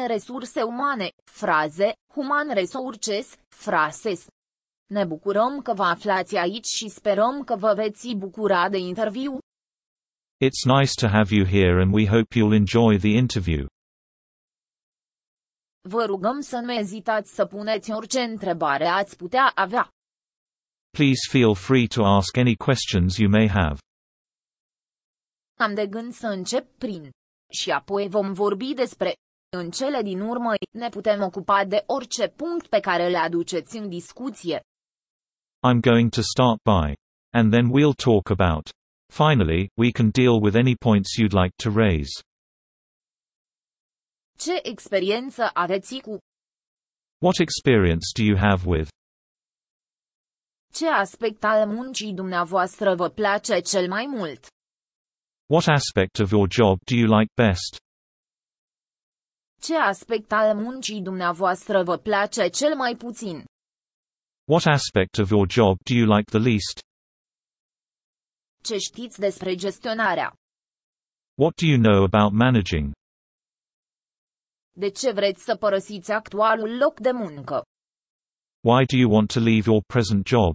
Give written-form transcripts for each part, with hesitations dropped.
resurse umane, fraze, human resources, phrases. Ne bucurăm că vă aflați aici și sperăm că vă veți bucura de interviu. It's nice to have you here and we hope you'll enjoy the interview. Vă rugăm să nu ezitați să puneți orice întrebare ați putea avea. Please feel free to ask any questions you may have. Am de gând să încep prin și apoi vom vorbi despre. În cele din urmă, ne putem ocupa de orice punct pe care le aduceți în discuție. I'm going to start by. And then we'll talk about. Finally, we can deal with any points you'd like to raise. Ce experiență aveți cu? What experience do you have with? Ce aspect al muncii dumneavoastră vă place cel mai mult? What aspect of your job do you like best? Ce aspect al muncii dumneavoastră vă place cel mai puțin? What aspect of your job do you like the least? Ce știți despre gestionarea? What do you know about managing? De ce vreți să părăsiți actualul loc de muncă? Why do you want to leave your present job?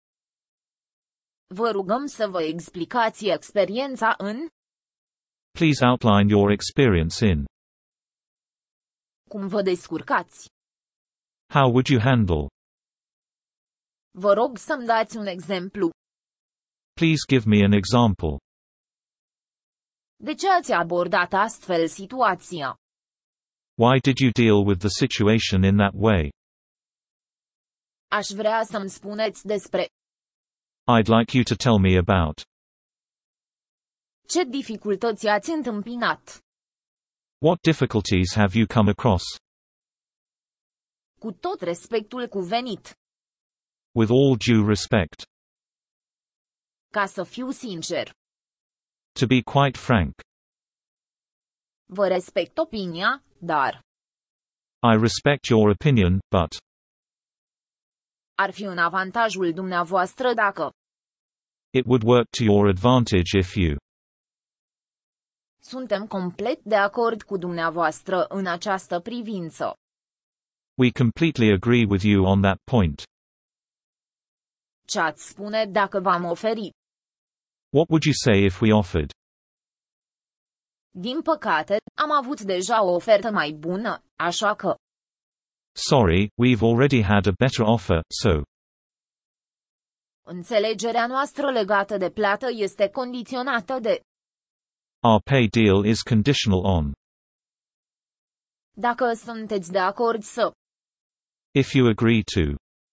Vă rugăm să vă explicați experiența în. Please outline your experience in. Cum vă descurcați? How would you handle? Vă rog să-mi dați un exemplu. Please give me an example. De ce ați abordat astfel situația? Why did you deal with the situation in that way? Aș vrea să-mi spuneți despre. I'd like you to tell me about. Ce dificultăți ați întâmpinat? What difficulties have you come across? Cu tot respectul cuvenit. With all due respect. Ca să fiu sincer. To be quite frank. Vă respect opinia, dar. I respect your opinion, but. Ar fi în avantajul dumneavoastră dacă. It would work to your advantage if you. Suntem complet de acord cu dumneavoastră în această privință. We completely agree with you on that point. Ce ați spune dacă v-am oferit? What would you say if we offered? Din păcate, am avut deja o ofertă mai bună, așa că. Sorry, we've already had a better offer, so. Înțelegerea noastră legată de plată este condiționată de. Our pay deal is conditional on. Dacă sunteți de acord să. If you agree to.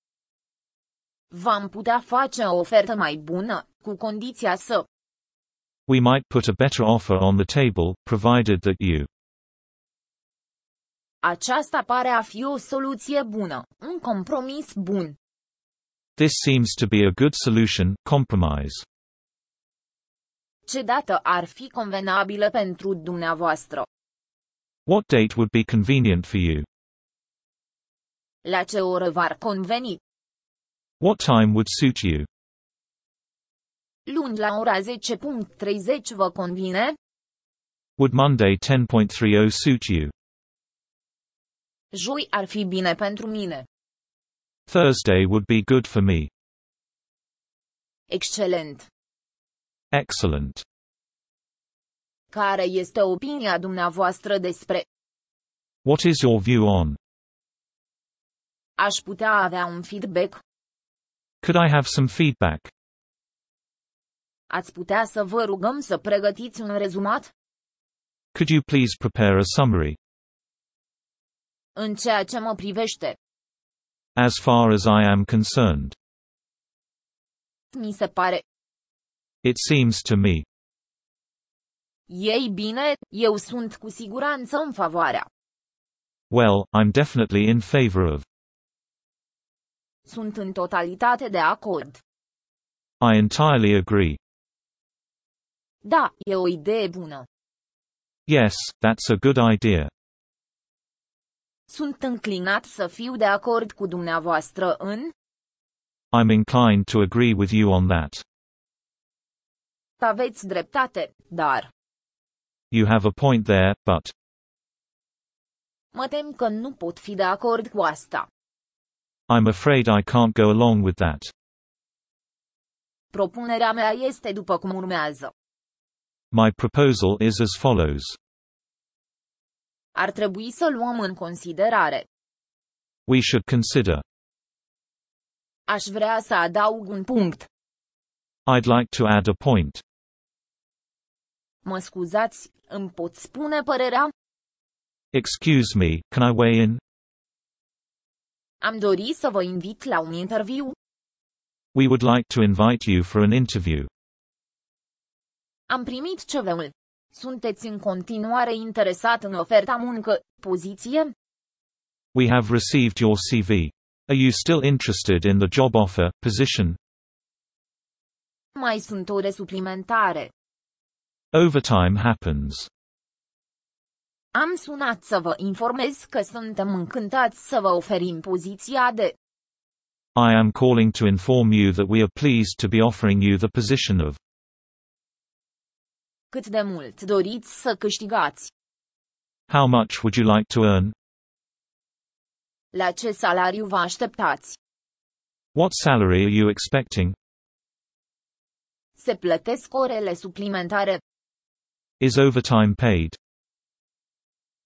V-am putea face o ofertă mai bună, cu condiția să. We might put a better offer on the table, provided that you. Aceasta pare a fi o soluție bună, un compromis bun. This seems to be a good solution, compromise. Ce dată ar fi convenabilă pentru dumneavoastră? What date would be convenient for you? La ce oră v-ar conveni? What time would suit you? Luni la ora 10:30 vă convine? Would Monday 10:30 suit you? Joi ar fi bine pentru mine. Thursday would be good for me. Excelent. Excellent. Care este opinia dumneavoastră despre? What is your view on? Aș putea avea un feedback? Could I have some feedback? Ați putea să vă rugăm să pregătiți un rezumat? Could you please prepare a summary? În ceea ce mă privește. As far as I am concerned. Mi se pare. It seems to me. Ei bine, eu sunt cu siguranță în favoarea. Well, I'm definitely in favor of. Sunt în totalitate de acord. I entirely agree. Da, e o idee bună. Yes, that's a good idea. Sunt înclinat să fiu de acord cu dumneavoastră în. I'm inclined to agree with you on that. Aveți dreptate, dar. You have a point there, but. Mă tem că nu pot fi de acord cu asta. I'm afraid I can't go along with that. Propunerea mea este după cum urmează. My proposal is as follows. Ar trebui să luăm în considerare. We should consider. Aș vrea să adaug un punct. I'd like to add a point. Mă scuzați, îmi pot spune părerea? Excuse me, can I weigh in? Am dorit să vă invit la un interviu. We would like to invite you for an interview. Am primit CV-ul. Sunteți în continuare interesat în oferta poziție? We have received your CV. Are you still interested in the job offer, position? Mai sunt ore suplimentare. Overtime happens. Am sunat să vă informez că suntem încântați să vă oferim poziția de. I am calling to inform you that we are pleased to be offering you the position of. Cât de mult doriți să câștigați? How much would you like to earn? La ce salariu vă așteptați? What salary are you expecting? Se plătesc orele suplimentare? Is overtime paid?